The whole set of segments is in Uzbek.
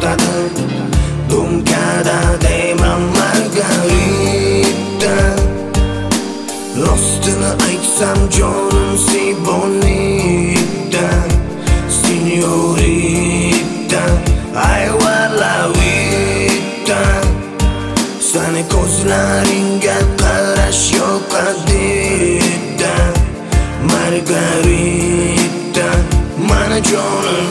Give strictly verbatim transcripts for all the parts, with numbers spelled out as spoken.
o'tadi. Dumkada deyman Margarita. Rostini aytsam jonim si bonita, signorita, ay la vita. Sani ko'zlaringga qarash yoqadi, Margarita, mana jonim.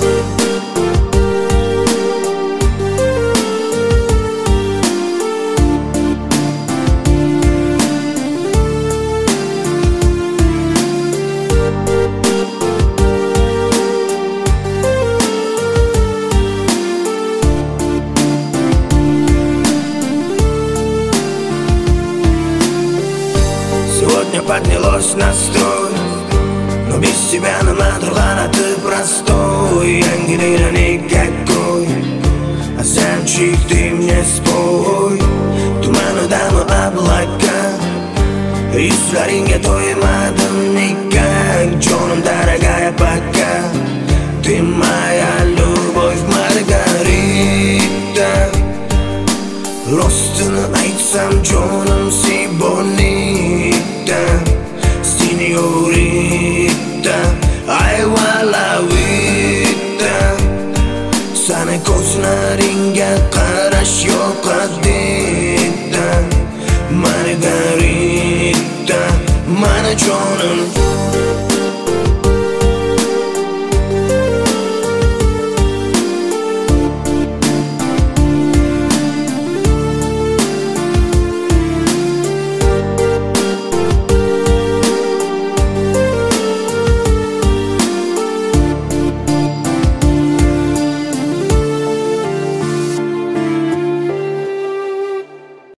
Сегодня поднялось настрой, но без тебя на madrugada ты простой. Ангелина никакой, а зайчик ты мне спой. Туман дамы облака, Юзlaringga to'ymadim nikak. Jonim дорогая, пока ты моя любовь, Margarita. Rostini aytsam jonim